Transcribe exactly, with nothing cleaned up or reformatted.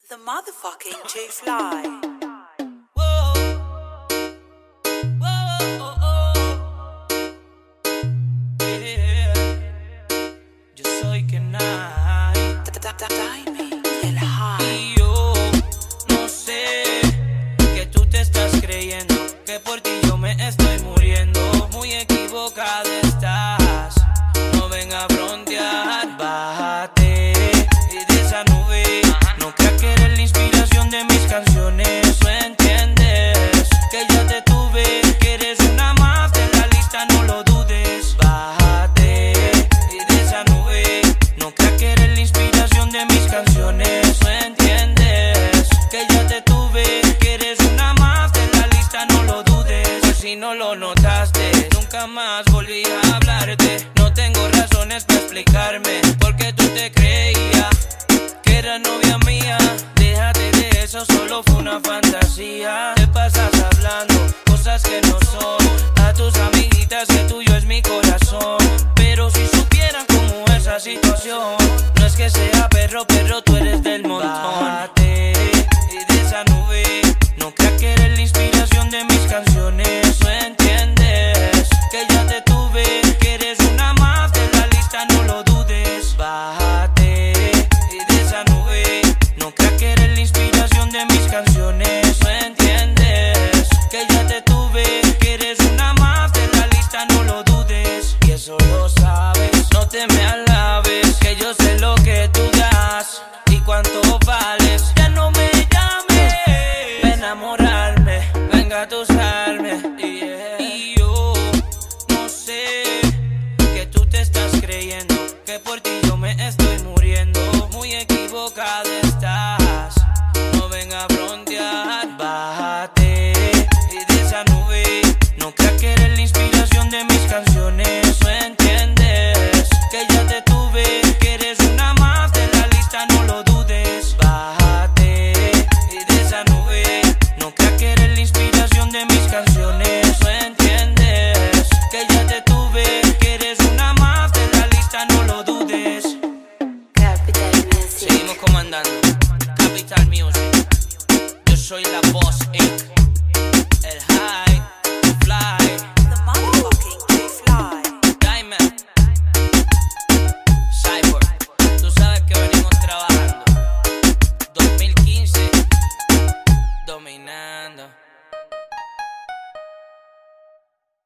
The motherfucking Too Fly. Que por ti yo me estoy muriendo. Muy equivocada estás. No venga a frontear. Bájate de esa nube. No creas que eres la inspiración de mis canciones. No entiendes que ya te tuve. Que eres una más de la lista, no lo dudes. Bájate de esa nube. No creas que eres la inspiración de mis canciones. No entiendes que ya te tuve. Que eres una más de la lista, no lo dudes. Pues si no lo notaste, nunca más volví a hablarte. No tengo razones para explicarme porque tú te creías que era novia mía. Déjate de eso, solo fue una fantasía. Te pasas hablando cosas que no son. A tus amiguitas que tuyo es mi corazón. Pero si supieran cómo es esa situación. No es que sea perro, perro